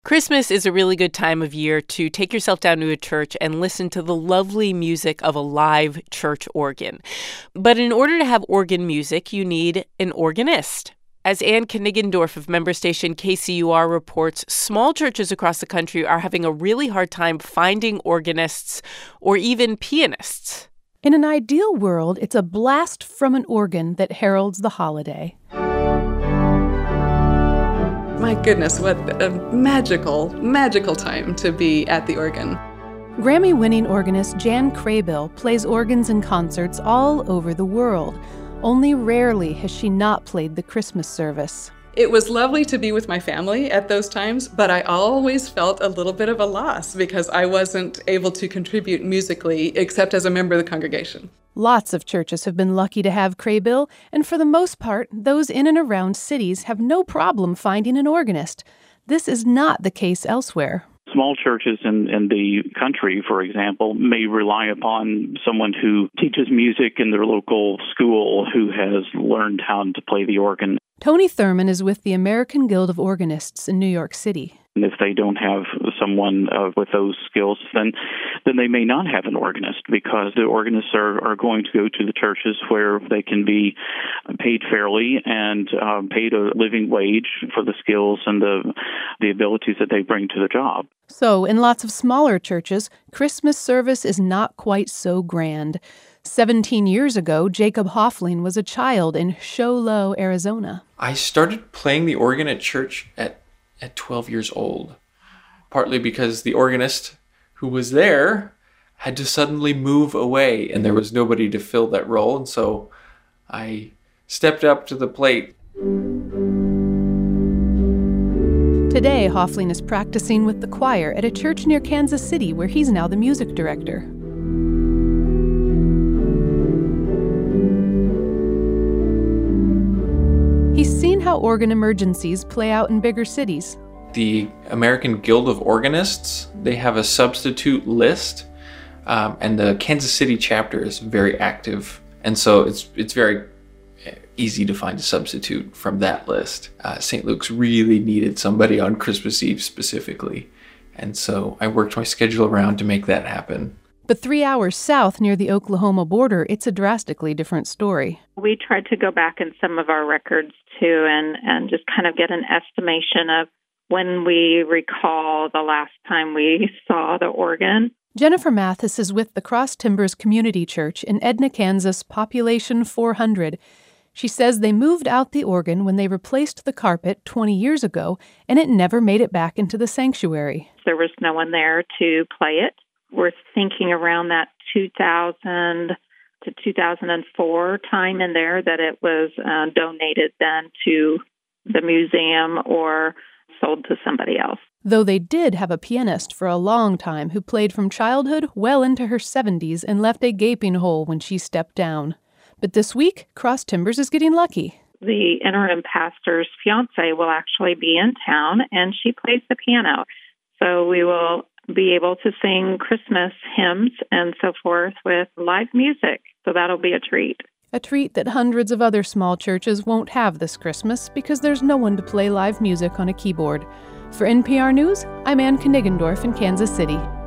Christmas is a really good time of year to take yourself down to a church and listen to the lovely music of a live church organ. But in order to have organ music, you need an organist. As Ann Kniggendorf of member station KCUR reports, small churches across the country are having a really hard time finding organists or even pianists. In an ideal world, it's a blast from an organ that heralds the holiday. My goodness, what a magical time to be at the organ. Grammy-winning organist Jan Kraybill plays organs in concerts all over the world. Only rarely has she not played the Christmas service. It was lovely to be with my family at those times, but I always felt a little bit of a loss because I wasn't able to contribute musically except as a member of the congregation. Lots of churches have been lucky to have Kraybill, and for the most part, those in and around cities have no problem finding an organist. This is not the case elsewhere. Small churches in the country, for example, may rely upon someone who teaches music in their local school who has learned how to play the organ. Tony Thurman is with the American Guild of Organists in New York City. And if they don't have someone with those skills, then they may not have an organist, because the organists are going to go to the churches where they can be paid fairly and paid a living wage for the skills and the abilities that they bring to the job. So, in lots of smaller churches, Christmas service is not quite so grand. 17 years ago, Jacob Hoffling was a child in Show Low, Arizona. I started playing the organ at church at 12 years old, partly because the organist who was there had to suddenly move away and there was nobody to fill that role, and so I stepped up to the plate. Today, Hoffling is practicing with the choir at a church near Kansas City where he's now the music director. He's seen how organ emergencies play out in bigger cities. The American Guild of Organists, they have a substitute list, and the Kansas City chapter is very active, and so it's very easy to find a substitute from that list. St. Luke's really needed somebody on Christmas Eve specifically, and so I worked my schedule around to make that happen. But 3 hours south near the Oklahoma border, it's a drastically different story. We tried to go back in some of our records, too, and just kind of get an estimation of when we recall the last time we saw the organ. Jennifer Mathis is with the Cross Timbers Community Church in Edna, Kansas, population 400. She says they moved out the organ when they replaced the carpet 20 years ago, and it never made it back into the sanctuary. There was no one there to play it. We're thinking around that 2000 to 2004 time in there that it was donated then to the museum or sold to somebody else. Though they did have a pianist for a long time who played from childhood well into her 70s and left a gaping hole when she stepped down. But this week, Cross Timbers is getting lucky. The interim pastor's fiance will actually be in town, and she plays the piano. So we will be able to sing Christmas hymns and so forth with live music. So that'll be a treat. A treat that hundreds of other small churches won't have this Christmas because there's no one to play live music on a keyboard. For NPR News, I'm Ann Kniggendorf in Kansas City.